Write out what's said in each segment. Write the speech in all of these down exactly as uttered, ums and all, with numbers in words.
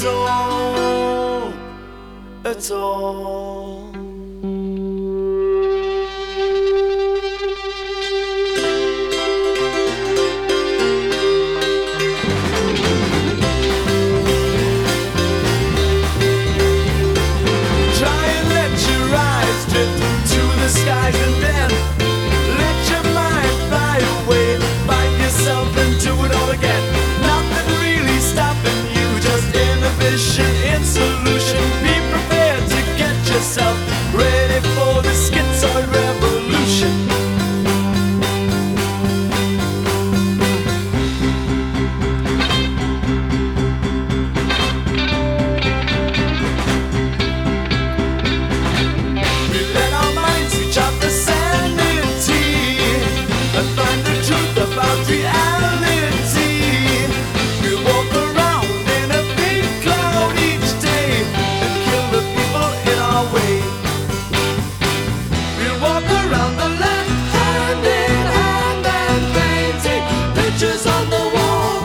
at all, at all. Try and let your eyes drift to the skies and then let your mind fly away. Find yourself and do it all again. Nothing really stopping you, just inhibition in solution. Be prepared to get yourself ready for the schizoid revolution. We let our minds reach out the sanity and find the truth about reality. We walk around in a big cloud each day and kill the people in our way. We walk around the land hand in hand and painting pictures on the wall.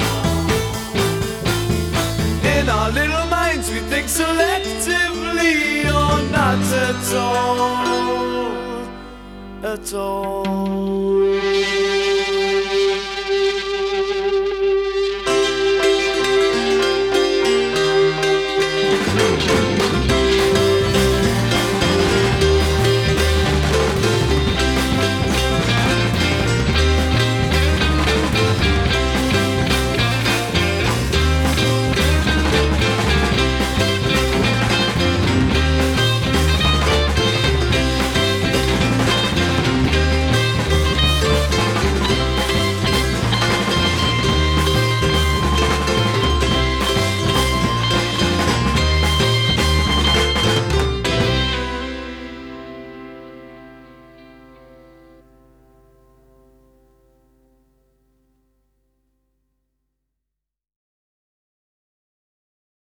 In our little minds we think selectively or not at all, at all.